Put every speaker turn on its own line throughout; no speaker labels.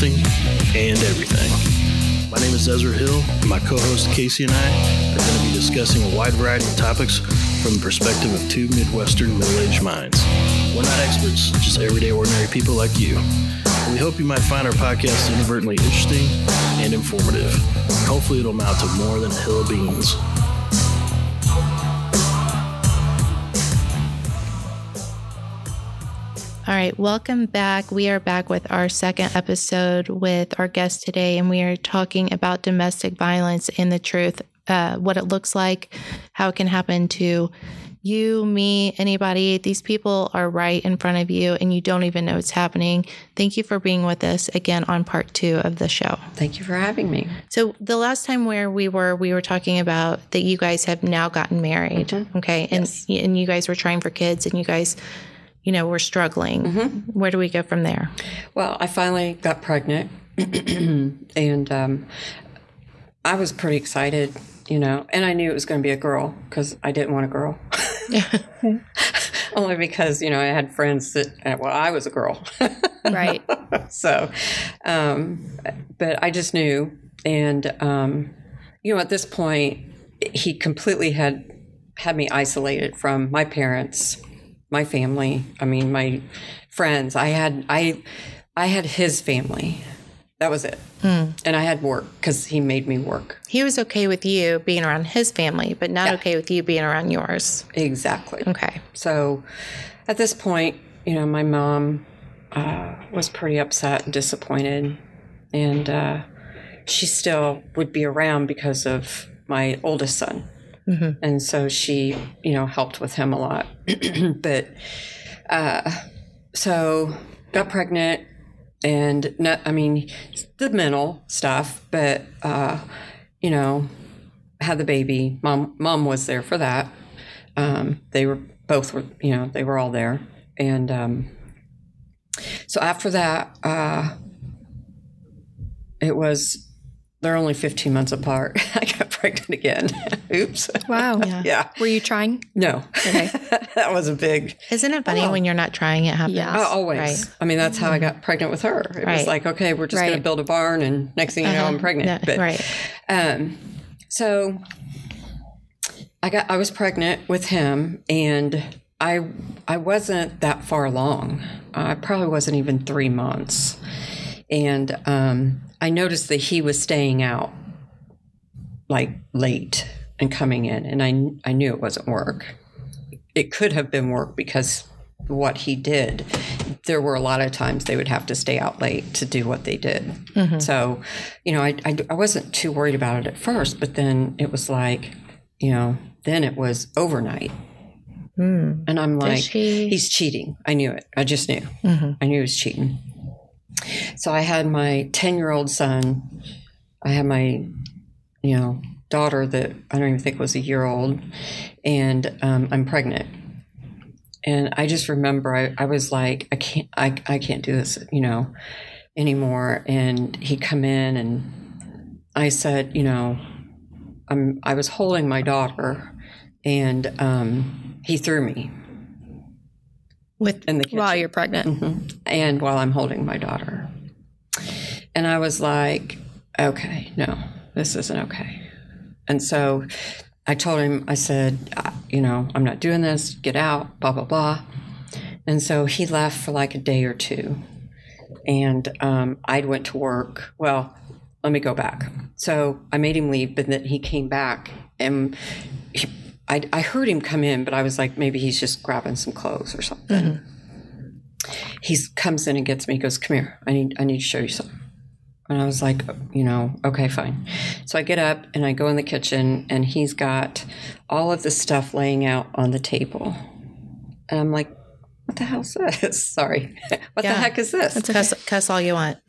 nothing and everything. My name is Ezra Hill, and my co-host Casey and I are going to be discussing a wide variety of topics from the perspective of two Midwestern middle-aged minds. We're not experts, just everyday ordinary people like you. We hope you might find our podcast inadvertently interesting and informative. Hopefully it'll amount to more than a hill of beans.
All right, welcome back. We are back with our second episode with our guest today, and we are talking about domestic violence and the truth, what it looks like, how it can happen to you, me, anybody. These people are right in front of you, and you don't even know it's happening. Thank you for being with us again on part 2 of the show.
Thank you for having me.
So the last time where we were talking about that you guys have now gotten married,
Mm-hmm.
okay?
Yes.
And you guys were trying for kids, and you guys, we're struggling.
Mm-hmm.
Where do we go from there?
Well, I finally got pregnant, and I was pretty excited, and I knew it was going to be a girl because I didn't want a girl. Only because, I had friends that, I was a girl.
Right.
So, but I just knew. And, at this point, he completely had me isolated from my parents, my family, my friends. I had his family. That was it. And I had work because he made me work.
He was okay with you being around his family, but not okay with you being around yours.
Exactly.
Okay.
So at this point, my mom was pretty upset and disappointed. And she still would be around because of my oldest son. Mm-hmm. And so she, helped with him a lot. But so got pregnant. And the mental stuff, but had the baby. Mom was there for that. They were all there. And so after that, they're only 15 months apart. I got pregnant again. Oops.
Wow.
Yeah.
Were you trying?
No.
Okay.
That was a big...
Isn't it funny when you're not trying, it happens?
Yeah.
Always.
Right.
That's how I got pregnant with her. It was like, okay, we're just going to build a barn, and next thing you know, I'm pregnant.
Yeah, right.
So I was pregnant with him, and I wasn't that far along. I probably wasn't even 3 months. And I noticed that he was staying out like late and coming in, and I knew it wasn't work. It could have been work because what he did, there were a lot of times they would have to stay out late to do what they did. Mm-hmm. So, I wasn't too worried about it at first, but then it was like, then it was overnight. Mm. And I'm like, he's cheating. I knew it. I just knew. Mm-hmm. I knew he was cheating. So I had my 10-year-old son. I had my, daughter that I don't even think was a year old, and I'm pregnant. And I just remember I was like, I can't do this, anymore. And he'd come in, and I said, I was holding my daughter, and he threw me. In the kitchen.
While you're pregnant.
Mm-hmm. And while I'm holding my daughter. And I was like, okay, no, this isn't okay. And so I told him, I said, I'm not doing this, get out, blah, blah, blah. And so he left for like a day or two. And I went to work. Well, let me go back. So I made him leave, but then he came back, and I heard him come in, but I was like, maybe he's just grabbing some clothes or something. Mm-hmm. He comes in and gets me, he goes, come here, I need to show you something. And I was like, okay, fine. So I get up and I go in the kitchen, and he's got all of this stuff laying out on the table. And I'm like, what the hell is this? Sorry. What the heck is this?
Cuss all you want.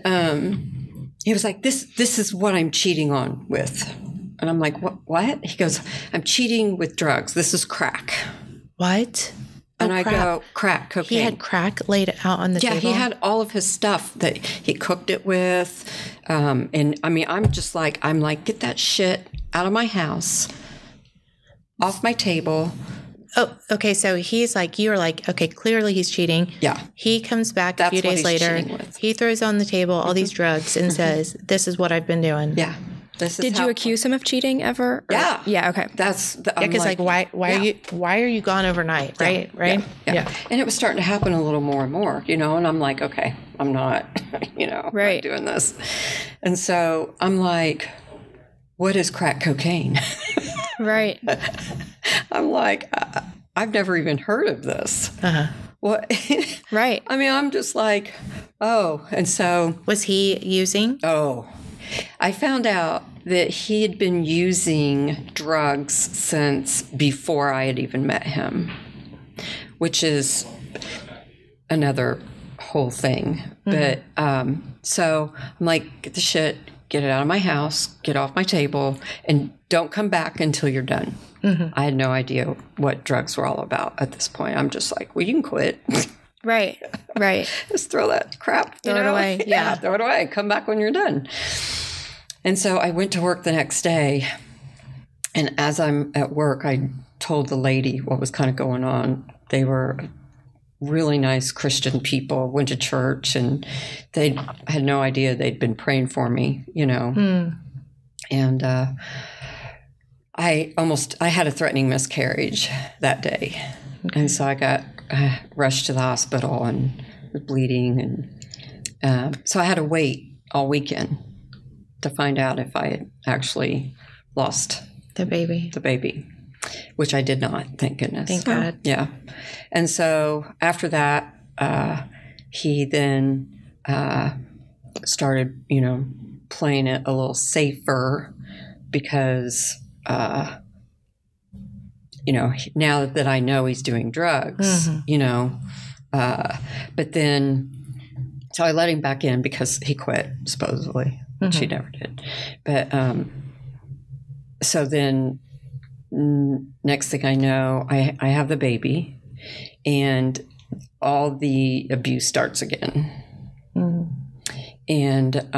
And he was like, this is what I'm cheating on with. And I'm like, what? He goes, I'm cheating with drugs. This is crack.
What?
And I go, crack, cocaine.
He had crack laid out on the table?
Yeah, he had all of his stuff that he cooked it with. And I'm like, get that shit out of my house, off my table.
Oh, okay. So he's like, you're like, okay, clearly he's cheating.
Yeah.
He comes back
That's
a few
what
days
he's
later.
cheating with.
He throws on the table all these drugs and says, this is what I've been doing.
Yeah.
Did you accuse him of cheating ever?
Yeah.
Yeah. Okay.
Because why are you gone overnight? Right.
Yeah,
Right.
Yeah. And it was starting to happen a little more and more, and I'm like, okay, I'm not, I'm not doing this. And so I'm like, what is crack cocaine?
Right.
I'm like, I've never even heard of this. What?
Right.
I mean, I'm just like, oh. And so.
Was he using?
Oh. I found out that he had been using drugs since before I had even met him, which is another whole thing. But so I'm like, get the shit, get it out of my house, get off my table, and don't come back until you're done. I had no idea what drugs were all about at this point. I'm just like, well, you can quit.
Right.
Just throw that crap.
Throw it away. Yeah.
Throw it away. Come back when you're done. And so I went to work the next day. And as I'm at work, I told the lady what was kind of going on. They were really nice Christian people, went to church, and they had no idea they'd been praying for me, And I had a threatening miscarriage that day. Okay. And so I rushed to the hospital and was bleeding. And so I had to wait all weekend to find out if I had actually lost
the baby,
which I did not, thank goodness.
Thank God.
Yeah. And so after that, he then started, playing it a little safer because, now that I know he's doing drugs, but then, so I let him back in because he quit, supposedly, which he never did. But so then next thing I know, I have the baby and all the abuse starts again. And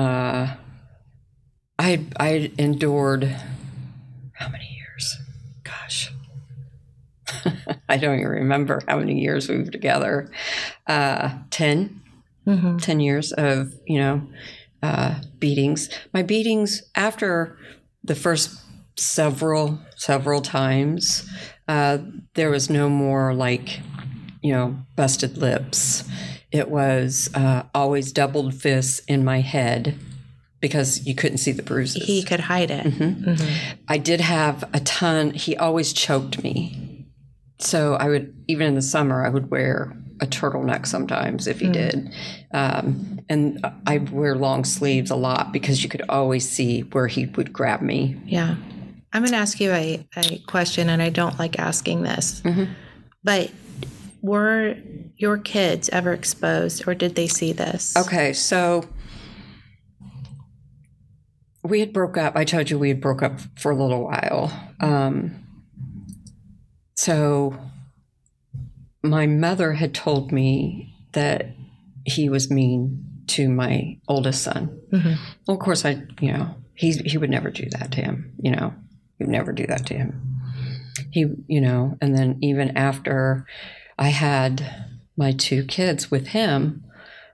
I endured how many years? Gosh. I don't even remember how many years we were together. 10 years of, beatings. My beatings after the first several times, there was no more like, busted lips. It was always doubled fists in my head because you couldn't see the bruises.
He could hide it.
I did have a ton. He always choked me. So I would, even in the summer, I would wear a turtleneck sometimes if he did. And I wear long sleeves a lot because you could always see where he would grab me.
Yeah. I'm going to ask you a question, and I don't like asking this, but were your kids ever exposed, or did they see this?
Okay, so we had broke up. I told you we had broke up for a little while. So my mother had told me that he was mean to my oldest son. Well, of course, he would never do that to him, He would never do that to him. And then even after I had my 2 kids with him,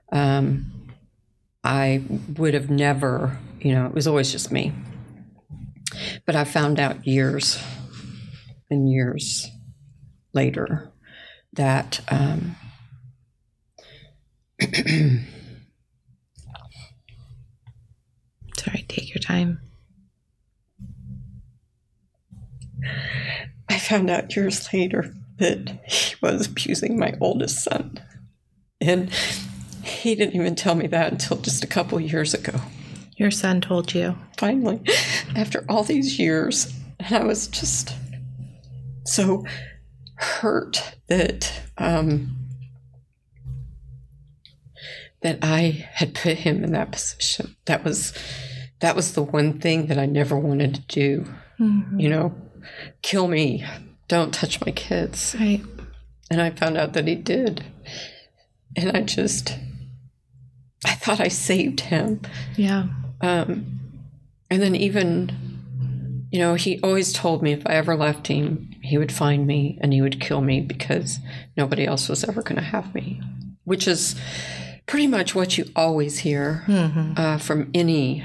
I would have never, it was always just me. But I found out years and years later that
sorry, take your time.
I found out years later that he was abusing my oldest son. And he didn't even tell me that until just a couple years ago.
Your son told you?
Finally, after all these years. And I was just so hurt that that I had put him in that position. That was the one thing that I never wanted to do. Kill me. Don't touch my kids.
Right.
And I found out that he did. And I thought I saved him.
Yeah.
And then even, he always told me if I ever left him, he would find me and he would kill me because nobody else was ever going to have me, which is pretty much what you always hear from any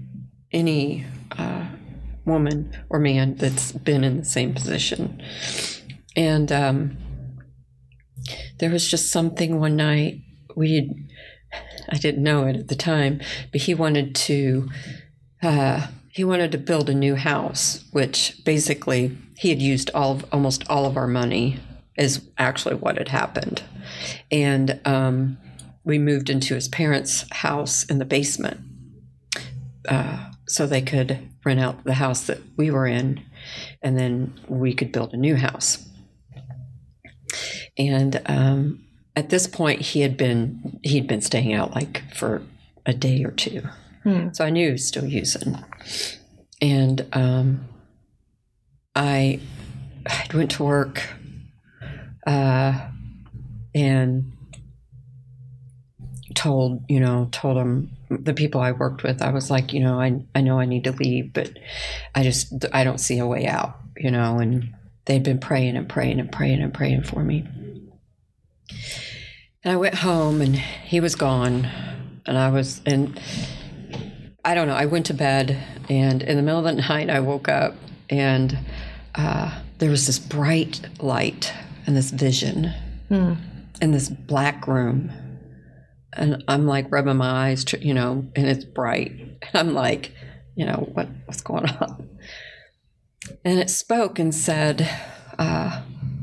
woman or man that's been in the same position. And there was just something one night I didn't know it at the time, but he wanted to build a new house, which basically he had used almost all of our money is actually what had happened. And we moved into his parents' house in the basement so they could rent out the house that we were in, and then we could build a new house. And at this point, he'd been staying out like for a day or two. So I knew he was still using. And I went to work and told him, the people I worked with, I was like, I know I need to leave, but I don't see a way out, and they'd been praying and praying and praying and praying for me. And I went home and he was gone, and I don't know, I went to bed, and in the middle of the night I woke up, and there was this bright light and this vision in this black room. And I'm like rubbing my eyes, and it's bright. And I'm like, what's going on? And it spoke and said, I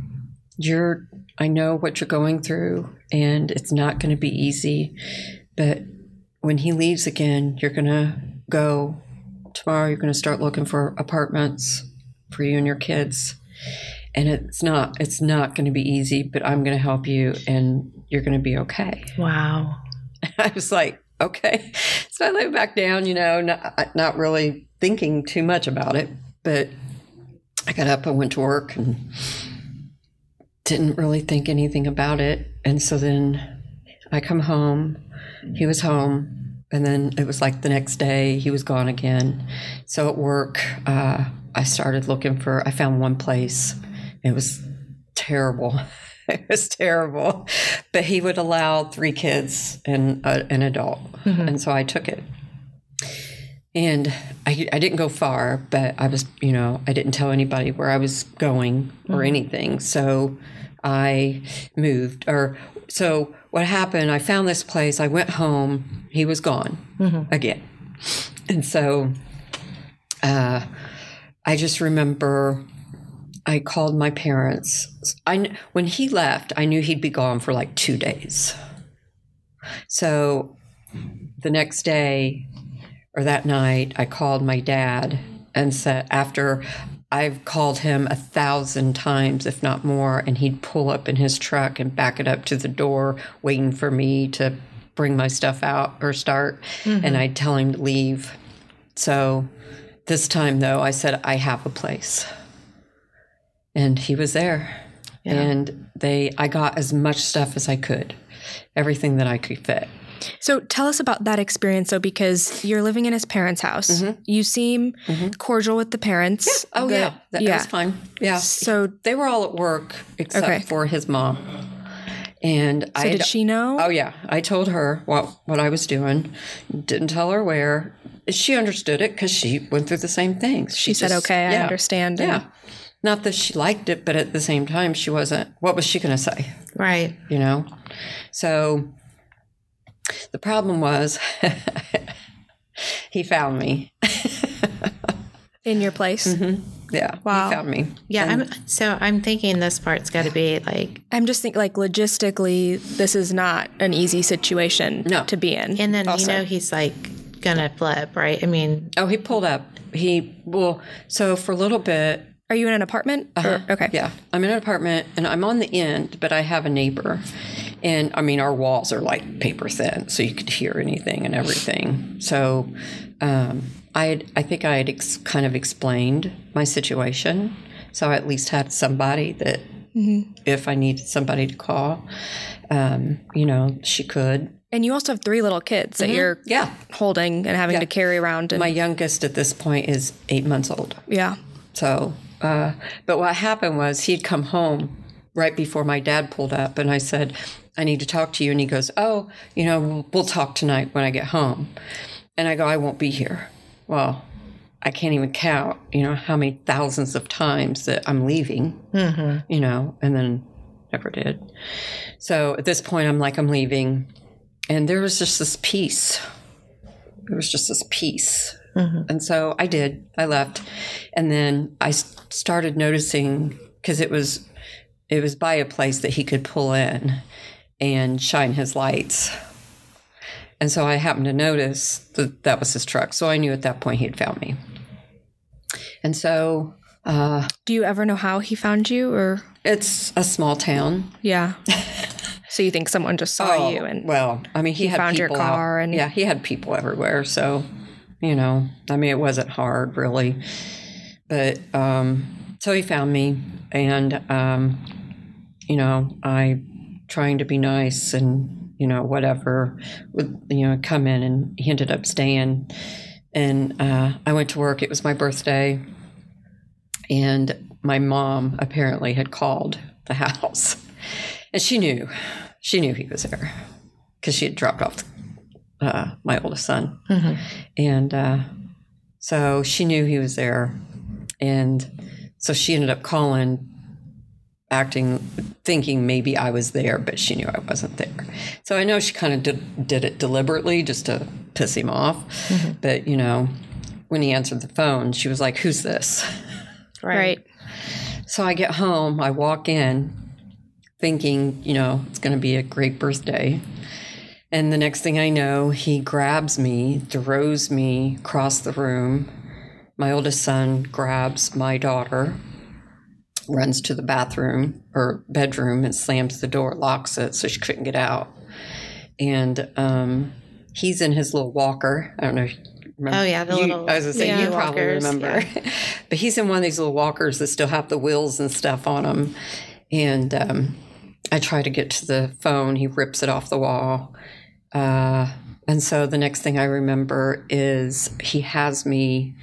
know what you're going through, and it's not going to be easy. But when he leaves again, you're going to go tomorrow. You're going to start looking for apartments for you and your kids. And it's not going to be easy, but I'm going to help you, and you're going to be okay.
Wow.
I was like, okay. So I laid back down, not really thinking too much about it. But I got up and went to work and didn't really think anything about it. And so then I come home. He was home. And then it was like the next day he was gone again. So at work, I started looking I found one place. It was terrible. It was terrible. But he would allow 3 kids and an adult. And so I took it. And I didn't go far, but I was, I didn't tell anybody where I was going or anything. So I moved. So what happened, I found this place. I went home. He was gone again. And so I just remember I called my parents. When he left, I knew he'd be gone for like 2 days. So the next day or that night, I called my dad and said, after I've called him 1,000 times, if not more, and he'd pull up in his truck and back it up to the door, waiting for me to bring my stuff out or start, and I'd tell him to leave. So this time, though, I said, I have a place. And he was there. Yeah. And I got as much stuff as I could, everything that I could fit.
So tell us about that experience, though, because you're living in his parents' house. You seem cordial with the parents.
Yeah. Oh, yeah. That was fine. Yeah.
So
they were all at work except for his mom. And
so did she know?
Oh, yeah. I told her what I was doing. Didn't tell her where. She understood it because she went through the same things.
She said, okay, I understand.
Yeah. Not that she liked it, but at the same time, she wasn't. What was she going to say?
Right.
So the problem was he found me.
In your place?
Yeah.
Wow.
He found me.
Yeah. I'm thinking this part's got to be like.
I'm just thinking, like, logistically, this is not an easy situation to be in.
And then, he's like going to flip, right? I mean.
Oh, he pulled up. So for a little bit.
Are you in an apartment? Okay.
Yeah. I'm in an apartment, and I'm on the end, but I have a neighbor. And, I mean, our walls are like paper thin, so you could hear anything and everything. So I think I had kind of explained my situation. So I at least had somebody that if I needed somebody to call, she could.
And you also have 3 little kids that you're holding and having to carry around. And
my youngest at this point is 8 months old.
Yeah.
So But what happened was he'd come home right before my dad pulled up, and I said, I need to talk to you. And he goes, oh, we'll talk tonight when I get home. And I go, I won't be here. Well, I can't even count, how many thousands of times that I'm leaving, and then never did. So at this point, I'm leaving. And there was just this peace. There was just this peace. And so I did. I left. And then I started noticing, because it was by a place that he could pull in and shine his lights. And so I happened to notice that was his truck. So I knew at that point he had found me. And so...
do you ever know how he found you, or?
It's a small town.
Yeah. So you think someone just saw you and...
Well, I mean, he had
found your
people
car
out.
and...
Yeah, he had people everywhere. So, it wasn't hard, really. But, so he found me, and, I trying to be nice and, whatever, would, come in, and he ended up staying. And I went to work. It was my birthday. And my mom apparently had called the house. And she knew he was there because she had dropped off my oldest son. And so she knew he was there. And so she ended up calling, thinking maybe I was there, but she knew I wasn't there. So I know she kind of did it deliberately just to piss him off. But, when he answered the phone, she was like, who's this?
Right.
So I get home, I walk in thinking, it's going to be a great birthday. And the next thing I know, he grabs me, throws me across the room. My oldest son grabs my daughter, runs to the bathroom or bedroom and slams the door, locks it so she couldn't get out. And he's in his little walker. I don't know if you remember.
Oh, yeah,
I was going to say, you probably
walkers,
remember.
yeah.
But he's in one of these little walkers that still have the wheels and stuff on them. And I try to get to the phone. He rips it off the wall. And so the next thing I remember is he has me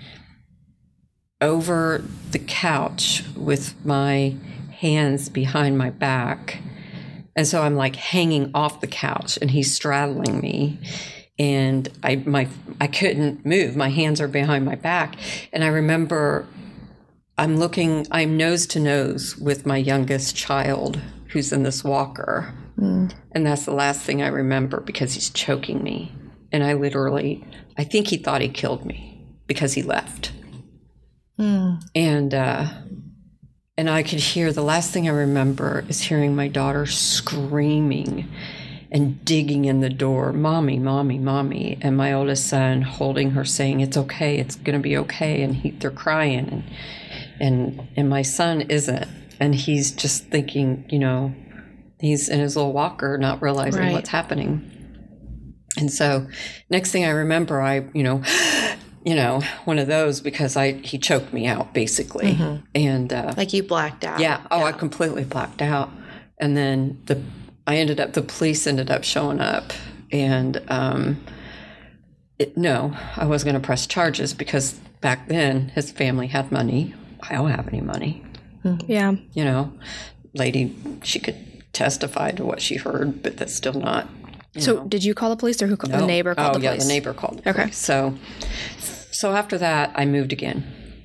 over the couch with my hands behind my back. And so I'm hanging off the couch, and he's straddling me. And I couldn't move. My hands are behind my back. And I remember I'm nose to nose with my youngest child who's in this walker. And that's the last thing I remember because he's choking me. And I think he thought he killed me because he left. And I could hear, the last thing I remember is hearing my daughter screaming and digging in the door, Mommy, Mommy, Mommy. And my oldest son holding her saying, it's okay, it's going to be okay. And they're crying. And my son isn't. And he's just thinking, he's in his little walker, not realizing what's happening. And so next thing I remember, one of those, because he choked me out basically. And
you blacked out.
Yeah. Oh, yeah. I completely blacked out. And then the police ended up showing up, and no, I wasn't going to press charges because back then his family had money. I don't have any money.
Yeah.
Lady, she could testify to what she heard, but that's still not.
So did you call the police, or who called? No. The neighbor called the police? Oh, yeah,
the neighbor called the police. Okay. So after that, I moved again.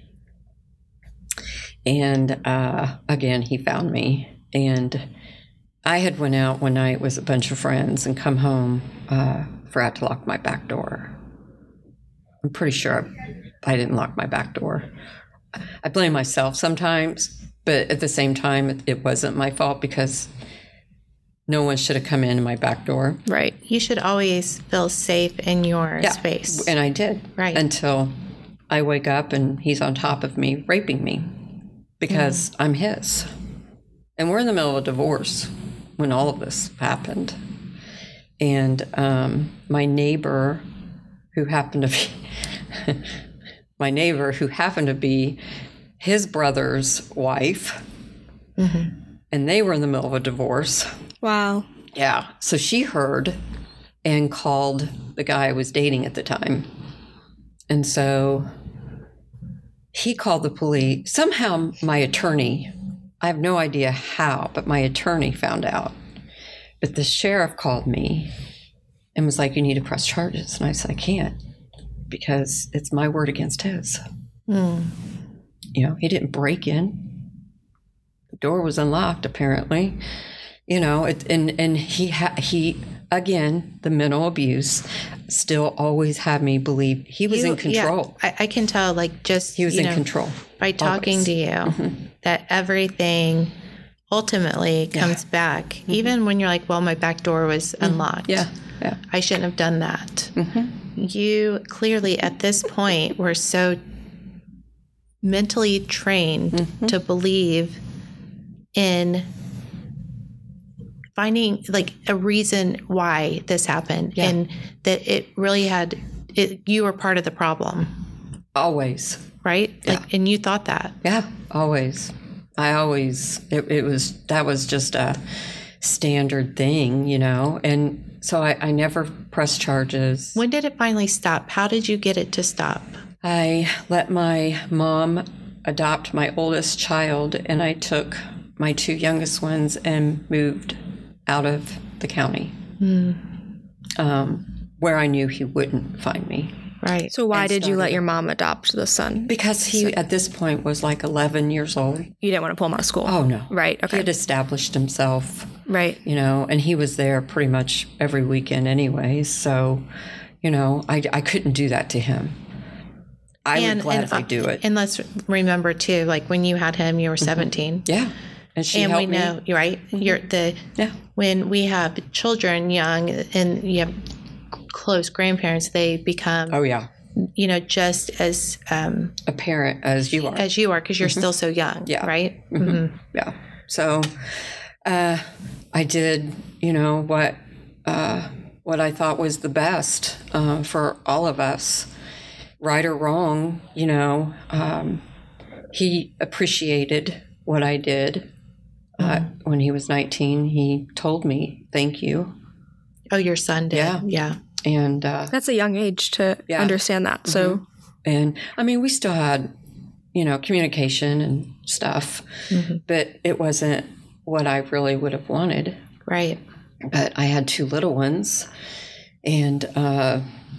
And again, he found me. And I had went out one night with a bunch of friends and come home, forgot to lock my back door. I'm pretty sure I didn't lock my back door. I blame myself sometimes, but at the same time, it wasn't my fault because no one should have come in my back door.
Right. You should always feel safe in your space.
And I did.
Right.
Until I wake up and he's on top of me, raping me because I'm his. And we're in the middle of a divorce when all of this happened. And my neighbor, who happened to be his brother's wife, and they were in the middle of a divorce.
Wow.
Yeah. So she heard and called the guy I was dating at the time. And so he called the police. Somehow my attorney, I have no idea how, but my attorney found out. But the sheriff called me and was like, you need to press charges. And I said, I can't, because it's my word against his. He didn't break in. The door was unlocked, apparently. And he again, the mental abuse still always had me believe he was in control.
Yeah, I can tell, he
was in control
by talking to you, that everything ultimately comes back, even when you're like, well, my back door was unlocked.
Yeah.
I shouldn't have done that. You clearly at this point were so mentally trained to believe in finding a reason why this happened, and that it really you were part of the problem.
Always.
Right? And you thought that.
Yeah, always. That was just a standard thing, and so I never pressed charges.
When did it finally stop? How did you get it to stop?
I let my mom adopt my oldest child, and I took my two youngest ones and moved out of the county, where I knew he wouldn't find me.
Right.
So why did you let your mom adopt the son?
Because he, at this point, was 11 years old.
You didn't want to pull him out of school?
Oh, no.
Right, okay.
He had established himself.
Right.
And he was there pretty much every weekend anyway. So, I couldn't do that to him. I would gladly do it.
And let's remember, too, when you had him, you were 17.
Yeah. And she helped me.
And we know, you're right? You're when we have children young and you have close grandparents, they become just as
a parent as you are
because you're still so young. Right.
Yeah. So I did what I thought was the best for all of us, right or wrong. He appreciated what I did. When he was 19, he told me, thank you.
Oh, your son did? Yeah.
And
that's a young age to understand that. So,
and we still had, communication and stuff, but it wasn't what I really would have wanted.
Right.
But I had two little ones, and I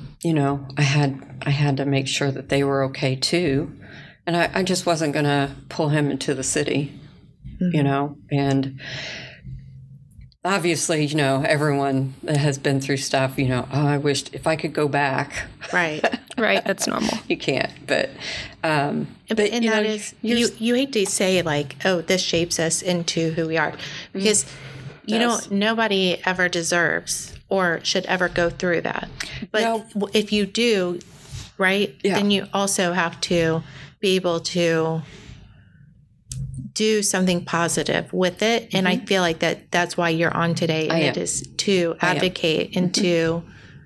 had to make sure that they were okay too, and I just wasn't going to pull him into the city, and. Obviously, everyone that has been through stuff, I wished if I could go back.
Right.
Right. That's normal.
You can't. But that
is, you hate to say this shapes us into who we are, because, nobody ever deserves or should ever go through that. But if you do, right, then you also have to be able to do something positive with it. And I feel like that's why you're on today. And it is to advocate and to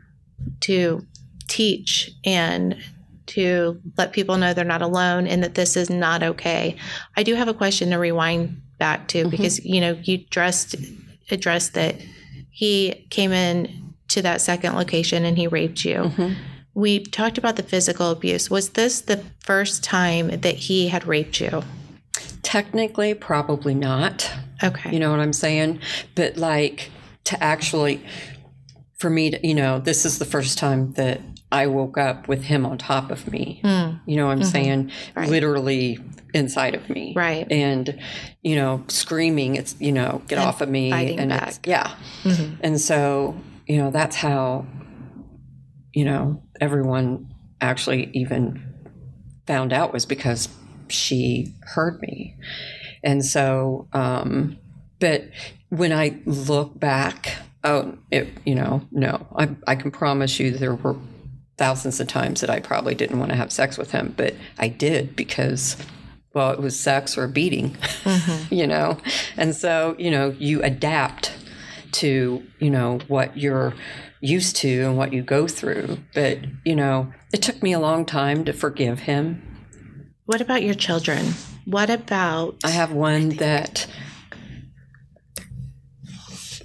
teach and to let people know they're not alone and that this is not okay. I do have a question to rewind back to, because, you addressed that he came in to that second location and he raped you. We talked about the physical abuse. Was this the first time that he had raped you?
Technically, probably not.
Okay.
You know what I'm saying? But to actually, for me to, this is the first time that I woke up with him on top of me. You know what I'm saying? Right. Literally inside of me.
Right.
And, screaming, it's, get off of me.
Fighting
and
back.
And so, that's how, everyone actually even found out, was because she heard me. And so, but when I look back, no, I can promise you there were thousands of times that I probably didn't want to have sex with him, but I did because, well, it was sex or beating, and so, you adapt to, what you're used to and what you go through. But, it took me a long time to forgive him.
What about your children? What about...
I have one that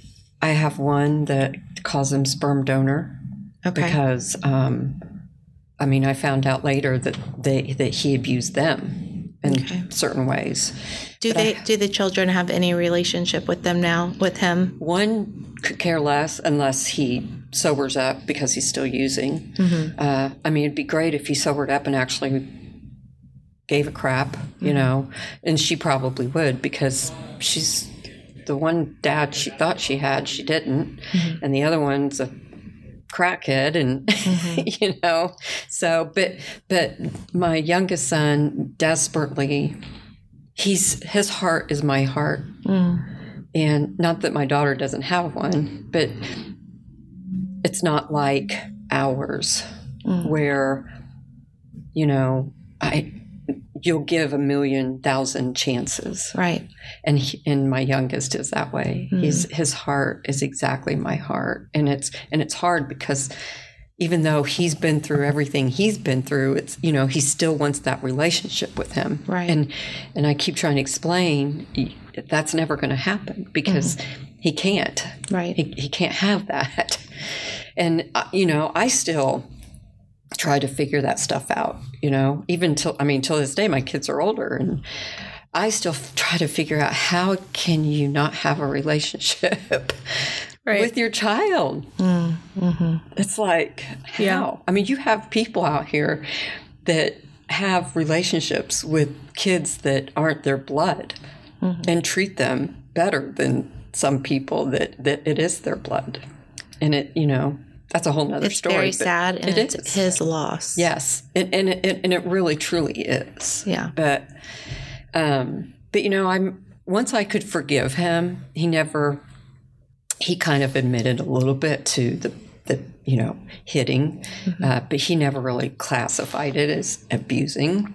calls him sperm donor.
Okay.
Because I mean, I found out later that he abused them in certain ways.
Do the children have any relationship with them now, with him?
One could care less unless he sobers up because he's still using. I mean, it'd be great if he sobered up and actually gave a crap, you know, and she probably would, because she's the one dad she thought she had, she didn't, and the other one's a crackhead, and you know, so but my youngest son desperately, his heart is my heart, and not that my daughter doesn't have one, but it's not like ours where, you know, you'll give 1,000,000 chances,
right?
And my youngest is that way. His heart is exactly my heart, and it's hard because even though he's been through everything he's been through, it's, you know, he still wants that relationship with him,
right?
And I keep trying to explain that's never going to happen because he can't,
right?
He can't have that, and you know, I still try to figure that stuff out, you know, even till this day, my kids are older, and I still try to figure out, how can you not have a relationship with your child? It's like, how? Yeah. I mean, you have people out here that have relationships with kids that aren't their blood and treat them better than some people that it is their blood. And it, you know, that's a whole nother story.
It's very sad, and it's his loss.
Yes, and it really truly is.
Yeah.
But you know, once I could forgive him, he kind of admitted a little bit to the you know, hitting, but he never really classified it as abusing.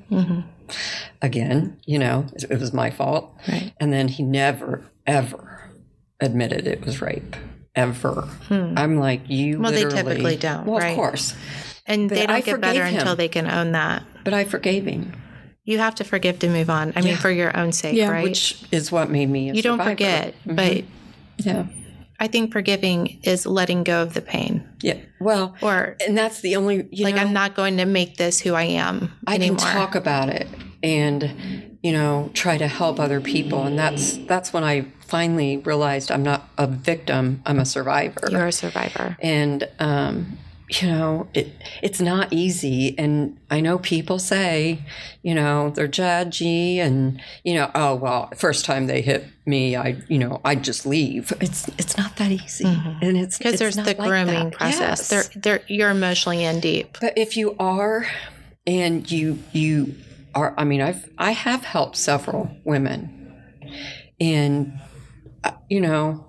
Again, you know, it was my fault.
Right.
And then he never ever admitted it was rape. Ever. I'm like, you
well,
literally...
they typically don't,
well,
right?
Of course.
And
but
they don't
I
get better
him.
Until they can own that.
But I forgave him.
You have to forgive to move on. I mean, for your own sake, right?
Which is what made me a
You
survivor.
don't forget, but
yeah,
I think forgiving is letting go of the pain.
Yeah. Well, and that's the only, you know,
I'm not going to make this who I am anymore.
I can talk about it and, you know, try to help other people. And that's when I finally realized I'm not a victim, I'm a survivor.
You're a survivor.
And, you know, it's not easy. And I know people say, you know, they're judgy and, you know, oh, well, first time they hit me, I just leave. It's not that easy. And it's
because there's the grooming process. Yes. You're emotionally in deep.
But if you are, and you are, I mean, I have helped several women, and, you know,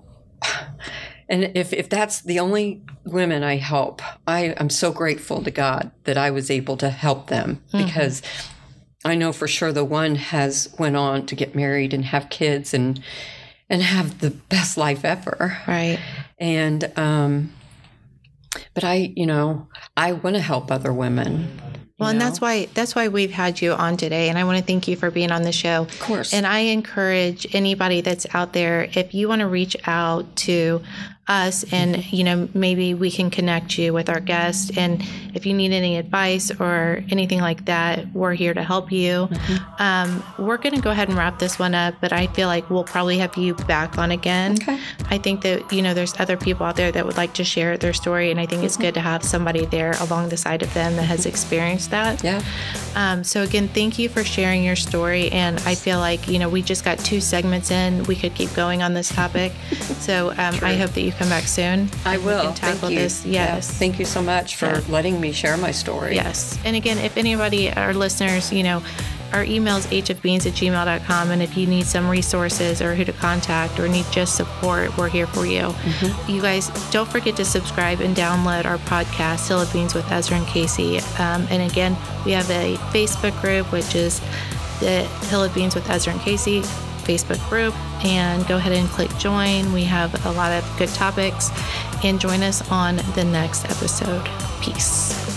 and if that's the only women I help, I'm so grateful to God that I was able to help them, because I know for sure the one has went on to get married and have kids and have the best life ever.
Right.
And, but I want to help other women.
Well, and that's why we've had you on today. And I want to thank you for being on the show. Of
course.
And I encourage anybody that's out there, if you want to reach out to us and, you know, maybe we can connect you with our guest. And if you need any advice or anything like that, we're here to help you. We're going to go ahead and wrap this one up, but I feel like we'll probably have you back on again.
Okay.
I think that, you know, there's other people out there that would like to share their story. And I think it's good to have somebody there along the side of them that has experienced that.
Yeah.
So again, thank you for sharing your story. And I feel like, you know, we just got 2 segments in. We could keep going on this topic. So I hope that you come back soon.
I will.
We can tackle
Thank you.
this. Yes.
Yeah. Thank you so much for letting me share my story.
Yes. And again, if anybody, our listeners, you know, our email is hofbeans@gmail.com. And if you need some resources or who to contact or need just support, we're here for you. You guys, don't forget to subscribe and download our podcast, Hill of Beans with Ezra and Casey. And again, we have a Facebook group, which is the Hill of Beans with Ezra and Casey Facebook group, and go ahead and click join. We have a lot of good topics, and join us on the next episode. Peace.